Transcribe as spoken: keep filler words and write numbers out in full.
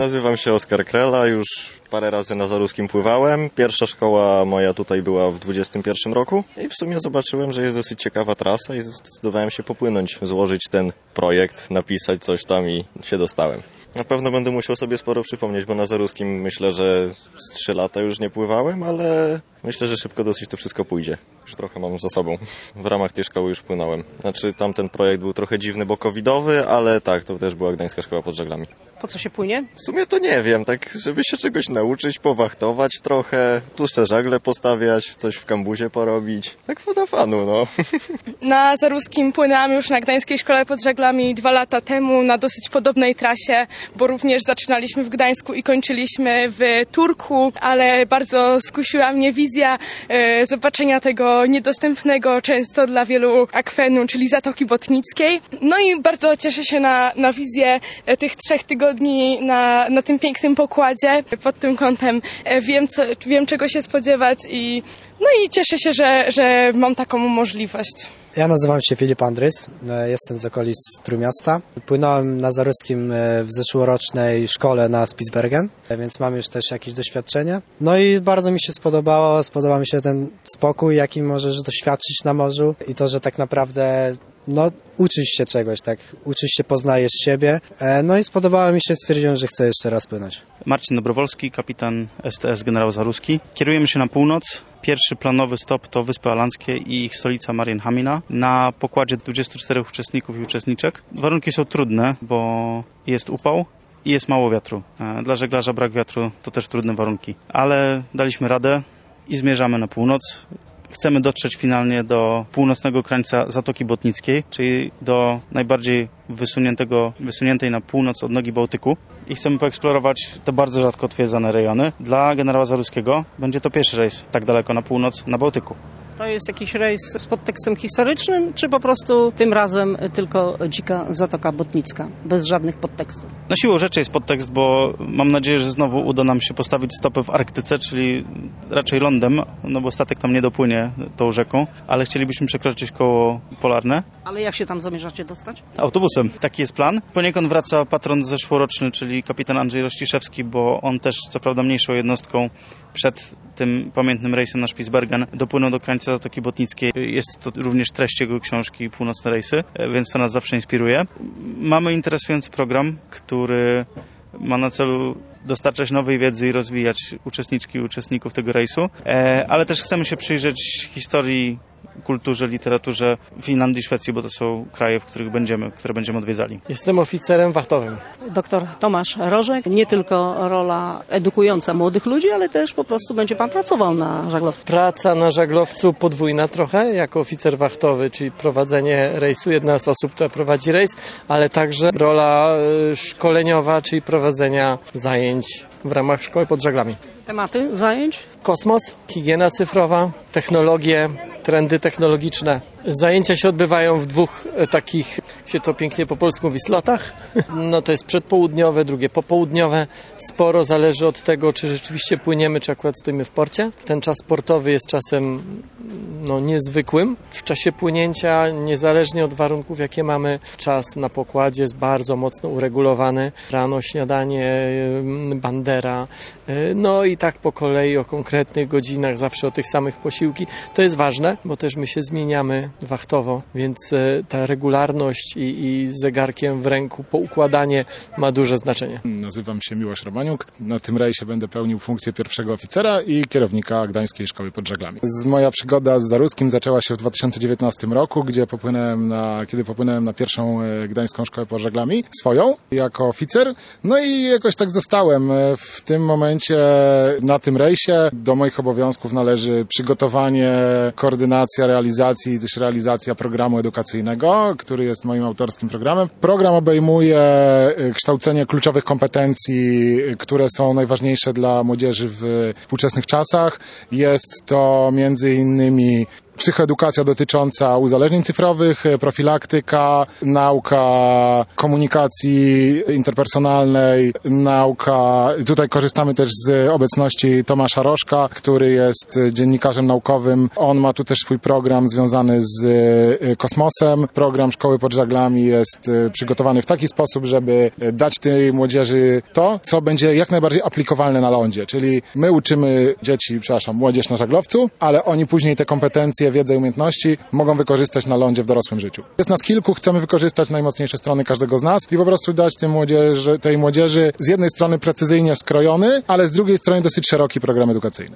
Nazywam się Oskar Krela, już parę razy na Zaruskim pływałem. Pierwsza szkoła moja tutaj była w dwudziestym pierwszym roku i w sumie zobaczyłem, że jest dosyć ciekawa trasa i zdecydowałem się popłynąć, złożyć ten projekt, napisać coś tam i się dostałem. Na pewno będę musiał sobie sporo przypomnieć, bo na Zaruskim myślę, że z trzy lata już nie pływałem, ale myślę, że szybko dosyć to wszystko pójdzie. Już trochę mam za sobą. W ramach tej szkoły już płynąłem. Znaczy tamten projekt był trochę dziwny, bo covidowy, ale tak, to też była Gdańska Szkoła pod Żaglami. Po co się płynie? W sumie to nie wiem, tak żeby się czegoś nauczyć, powachtować trochę, tłuste żagle postawiać, coś w kambuzie porobić. Tak woda fanu, no. Na Zaruskim płynęłam już na Gdańskiej Szkole pod Żaglami dwa lata temu na dosyć podobnej trasie, bo również zaczynaliśmy w Gdańsku i kończyliśmy w Turku, ale bardzo skusiła mnie wizja e, zobaczenia tego niedostępnego często dla wielu akwenu, czyli Zatoki Botnickiej. No i bardzo cieszę się na, na wizję e, tych trzech tygodni na, na tym pięknym pokładzie. Pod tym kątem e, wiem, co, wiem, czego się spodziewać i no i cieszę się, że, że mam taką możliwość. Ja nazywam się Filip Andrys, jestem z okolic Trójmiasta. Płynąłem na Zaruskim w zeszłorocznej szkole na Spitsbergen, więc mam już też jakieś doświadczenie. No i bardzo mi się spodobało, spodobał mi się ten spokój, jaki możesz doświadczyć na morzu i to, że tak naprawdę no, uczysz się czegoś, tak, uczysz się, poznajesz siebie. No i spodobało mi się, stwierdziłem, że chcę jeszcze raz płynąć. Marcin Dobrowolski, kapitan S T S Generał Zaruski. Kierujemy się na północ. Pierwszy planowy stop to Wyspy Alandzkie i ich stolica Marienhamina. Na pokładzie dwudziestu czterech uczestników i uczestniczek. Warunki są trudne, bo jest upał i jest mało wiatru. Dla żeglarza brak wiatru to też trudne warunki. Ale daliśmy radę i zmierzamy na północ. Chcemy dotrzeć finalnie do północnego krańca Zatoki Botnickiej, czyli do najbardziej wysuniętego, wysuniętej na północ od nogi Bałtyku i chcemy poeksplorować te bardzo rzadko odwiedzane rejony. Dla generała Zaruskiego będzie to pierwszy rejs tak daleko na północ na Bałtyku. To jest jakiś rejs z podtekstem historycznym, czy po prostu tym razem tylko dzika Zatoka Botnicka, bez żadnych podtekstów? Na siłą rzeczy jest podtekst, bo mam nadzieję, że znowu uda nam się postawić stopę w Arktyce, czyli raczej lądem, no bo statek tam nie dopłynie tą rzeką, ale chcielibyśmy przekroczyć koło polarne. Ale jak się tam zamierzacie dostać? Autobusem. Taki jest plan. Poniekąd wraca patron zeszłoroczny, czyli kapitan Andrzej Rościszewski, bo on też, co prawda mniejszą jednostką, przed tym pamiętnym rejsem na Spitsbergen dopłynął do krańca Zatoki Botnickiej. Jest to również treść jego książki Północne Rejsy, więc to nas zawsze inspiruje. Mamy interesujący program, który ma na celu dostarczać nowej wiedzy i rozwijać uczestniczki i uczestników tego rejsu, ale też chcemy się przyjrzeć historii, kulturze, literaturze Finlandii, Szwecji, bo to są kraje, w których będziemy, które będziemy odwiedzali. Jestem oficerem wachtowym. Doktor Tomasz Rożek. Nie tylko rola edukująca młodych ludzi, ale też po prostu będzie pan pracował na żaglowcu. Praca na żaglowcu podwójna trochę, jako oficer wachtowy, czyli prowadzenie rejsu, jedna z osób, która prowadzi rejs, ale także rola szkoleniowa, czyli prowadzenia zajęć w ramach szkoły pod żaglami. Tematy zajęć? Kosmos, higiena cyfrowa, technologie, trendy technologiczne. Zajęcia się odbywają w dwóch takich, jak się to pięknie po polsku mówi, slotach. No to jest przedpołudniowe, drugie popołudniowe. Sporo zależy od tego, czy rzeczywiście płyniemy, czy akurat stoimy w porcie. Ten czas sportowy jest czasem no, niezwykłym. W czasie płynięcia, niezależnie od warunków, jakie mamy, czas na pokładzie jest bardzo mocno uregulowany. Rano śniadanie, bandera, no i tak po kolei o konkretnych godzinach, zawsze o tych samych posiłki. To jest ważne, bo też my się zmieniamy wachtowo, więc ta regularność i, i z zegarkiem w ręku poukładanie ma duże znaczenie. Nazywam się Miłosz Romaniuk. Na tym rejsie będę pełnił funkcję pierwszego oficera i kierownika Gdańskiej Szkoły pod Żaglami. Z moja przygoda z Zaruskim zaczęła się w dwa tysiące dziewiętnastym roku, gdzie popłynąłem na, kiedy popłynąłem na pierwszą Gdańską Szkołę pod Żaglami, swoją, jako oficer. No i jakoś tak zostałem. W tym momencie na tym rejsie do moich obowiązków należy przygotowanie, koordynacja realizacji i też realizacja programu edukacyjnego, który jest moim autorskim programem. Program obejmuje kształcenie kluczowych kompetencji, które są najważniejsze dla młodzieży w współczesnych czasach. Jest to między innymi psychoedukacja dotycząca uzależnień cyfrowych, profilaktyka, nauka komunikacji interpersonalnej, nauka, tutaj korzystamy też z obecności Tomasza Rożka, który jest dziennikarzem naukowym. On ma tu też swój program związany z kosmosem. Program Szkoły pod Żaglami jest przygotowany w taki sposób, żeby dać tej młodzieży to, co będzie jak najbardziej aplikowalne na lądzie. Czyli my uczymy dzieci, przepraszam, młodzież na żaglowcu, ale oni później te kompetencje, wiedzę i umiejętności mogą wykorzystać na lądzie w dorosłym życiu. Jest nas kilku, chcemy wykorzystać najmocniejsze strony każdego z nas i po prostu dać tej młodzieży, tej młodzieży z jednej strony precyzyjnie skrojony, ale z drugiej strony dosyć szeroki program edukacyjny.